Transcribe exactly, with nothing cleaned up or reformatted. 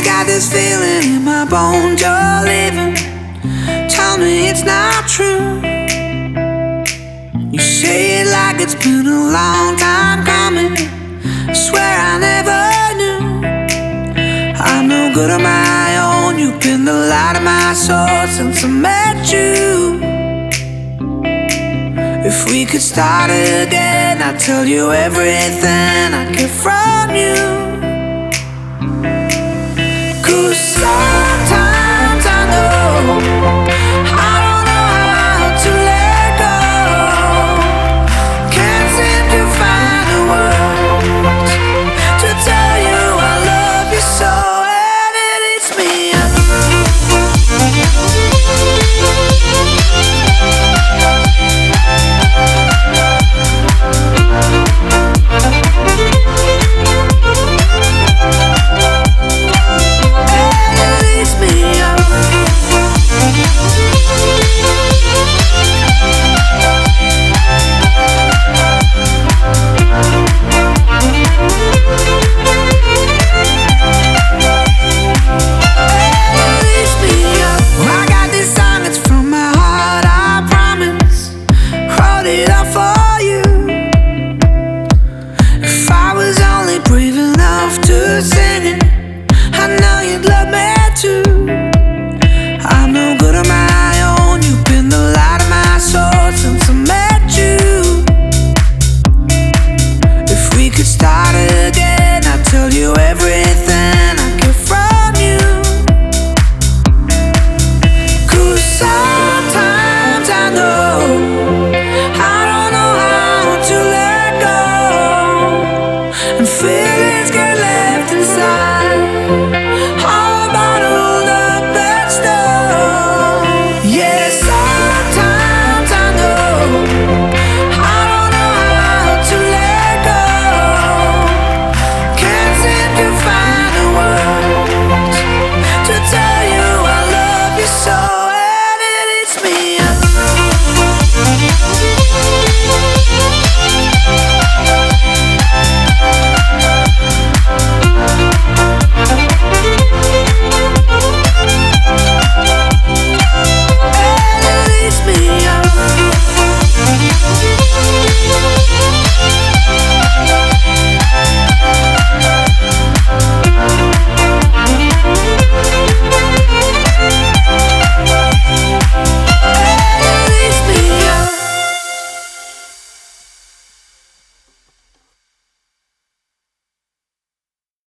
got this feeling in my bones you're leaving. Tell me it's not true. You say it like it's been a long time coming. I swear I never knew. I'm no good on my own. You've been the light of my soul since I met you. If we could start again, I'd tell you everything I get from you.